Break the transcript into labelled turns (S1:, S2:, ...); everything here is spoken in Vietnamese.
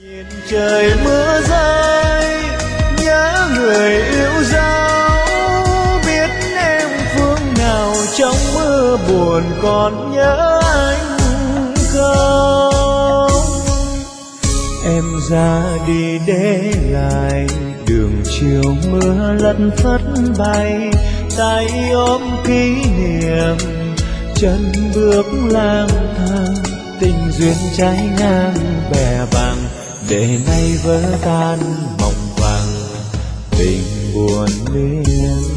S1: Nhìn trời mưa rơi, nhớ người yêu dấu, biết em phương nào trong mưa buồn còn nhớ anh không? Em ra đi để lại đường chiều mưa lất phất bay, tay ôm kỷ niệm chân bước lang thang, tình duyên trái ngang bè bằng để nay vỡ tan mộng vàng tình buồn liên.